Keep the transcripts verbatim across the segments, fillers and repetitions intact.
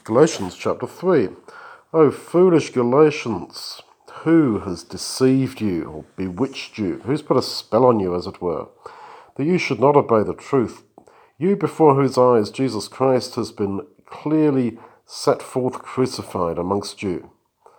Galatians chapter three. O foolish Galatians, who has deceived you or bewitched you? Who's put a spell on you, as it were, that you should not obey the truth? You before whose eyes Jesus Christ has been clearly set forth crucified amongst you.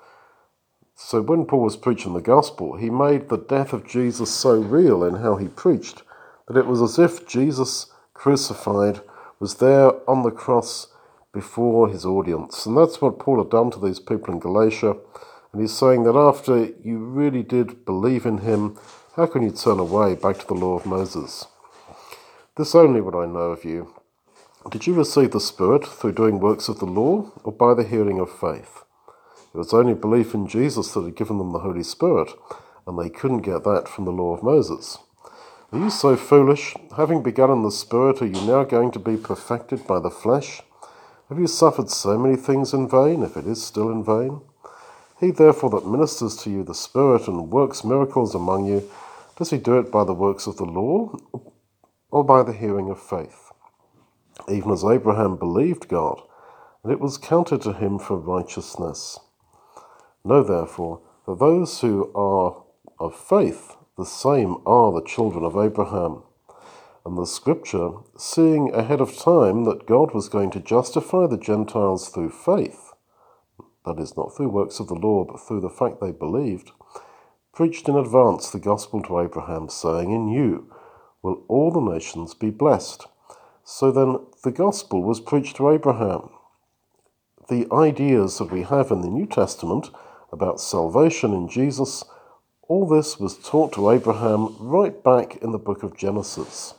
So when Paul was preaching the gospel, he made the death of Jesus so real in how he preached that it was as if Jesus crucified was there on the cross before his audience. And that's what Paul had done to these people in Galatia. And he's saying that after you really did believe in him, how can you turn away back to the law of Moses? This only would I know of you. Did you receive the Spirit through doing works of the law, or by the hearing of faith? It was only belief in Jesus that had given them the Holy Spirit, and they couldn't get that from the law of Moses. Are you so foolish? Having begun in the Spirit, are you now going to be perfected by the flesh? Have you suffered so many things in vain, if it is still in vain? He therefore that ministers to you the Spirit and works miracles among you, does he do it by the works of the law, or by the hearing of faith? Even as Abraham believed God, and it was counted to him for righteousness. Know therefore that those who are of faith, the same are the children of Abraham. And the Scripture, seeing ahead of time that God was going to justify the Gentiles through faith, that is, not through works of the law, but through the fact they believed, preached in advance the gospel to Abraham, saying, In you will all the nations be blessed. So then the gospel was preached to Abraham. The ideas that we have in the New Testament about salvation in Jesus, all this was taught to Abraham right back in the book of Genesis.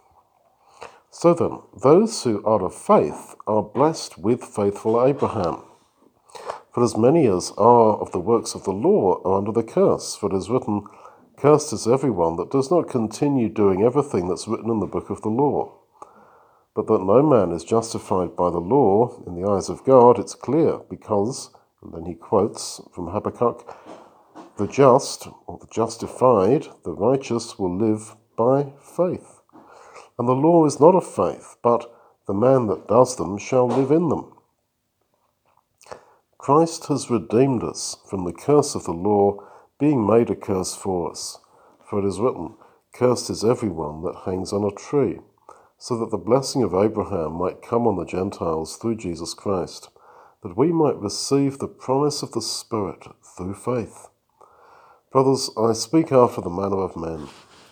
So then, those who are of faith are blessed with faithful Abraham. For as many as are of the works of the law are under the curse, for it is written, Cursed is everyone that does not continue doing everything that's written in the book of the law. But that no man is justified by the law in the eyes of God, it's clear, because, and then he quotes from Habakkuk, the just, or the justified, the righteous, will live by faith. And the law is not of faith, but the man that does them shall live in them. Christ has redeemed us from the curse of the law, being made a curse for us. For it is written, Cursed is everyone that hangs on a tree, so that the blessing of Abraham might come on the Gentiles through Jesus Christ, that we might receive the promise of the Spirit through faith. Brothers, I speak after the manner of men.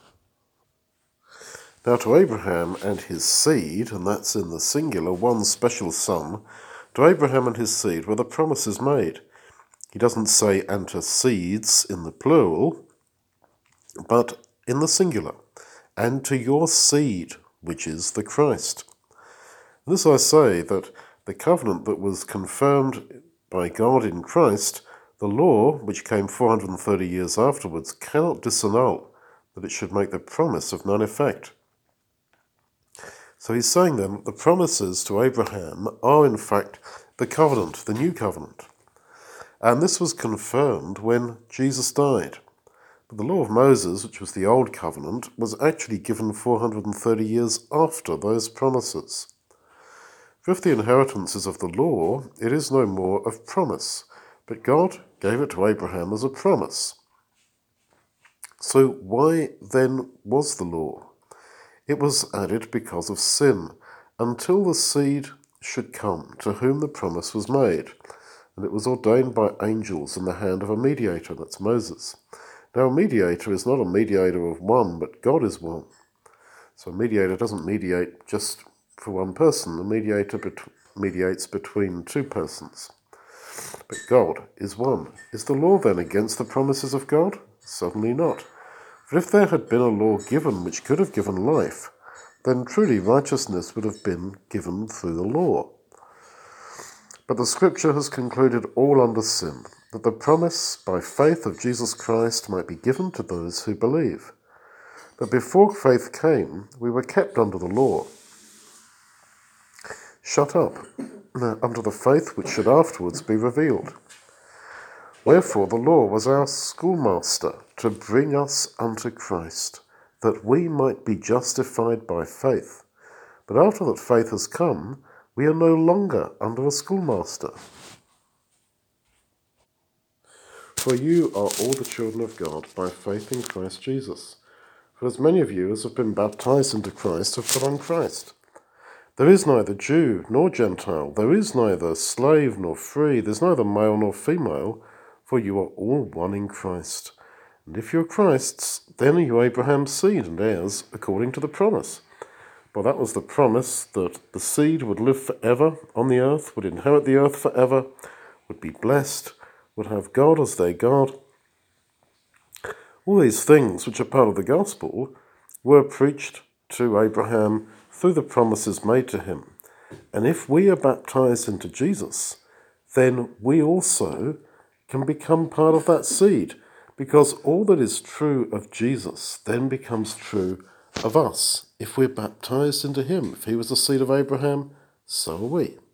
Now to Abraham and his seed, and that's in the singular, one special son, to Abraham and his seed were the promises made. He doesn't say, and to seeds in the plural, but in the singular, and to your seed, which is the Christ. And this I say, that the covenant that was confirmed by God in Christ, the law, which came four hundred thirty years afterwards, cannot disannul that it should make the promise of none effect. So he's saying then that the promises to Abraham are in fact the covenant, the new covenant. And this was confirmed when Jesus died. But the law of Moses, which was the old covenant, was actually given four hundred thirty years after those promises. For if the inheritance is of the law, it is no more of promise, but God gave it to Abraham as a promise. So why then was the law? It was added because of sin, until the seed should come, to whom the promise was made. And it was ordained by angels in the hand of a mediator, that's Moses. Now a mediator is not a mediator of one, but God is one. So a mediator doesn't mediate just for one person. A mediator bet- mediates between two persons. But God is one. Is the law then against the promises of God? Certainly not. For if there had been a law given which could have given life, then truly righteousness would have been given through the law. But the Scripture has concluded all under sin, that the promise by faith of Jesus Christ might be given to those who believe. But before faith came, we were kept under the law, shut up under the faith which should afterwards be revealed. Wherefore the law was our schoolmaster to bring us unto Christ, that we might be justified by faith. But after that faith has come, We are no longer under a schoolmaster. For you are all the children of God by faith in Christ Jesus. For as many of you as have been baptized into Christ have put on Christ. There is neither Jew nor Gentile, there is neither slave nor free, there is neither male nor female, for you are all one in Christ. And if you are Christ's, then are you Abraham's seed and heirs according to the promise. For that was the promise, that the seed would live forever on the earth, would inherit the earth forever, would be blessed, would have God as their God. All these things, which are part of the gospel, were preached to Abraham through the promises made to him. And if we are baptized into Jesus, then we also can become part of that seed, because all that is true of Jesus then becomes true of us. If we're baptized into him, if he was the seed of Abraham, so are we.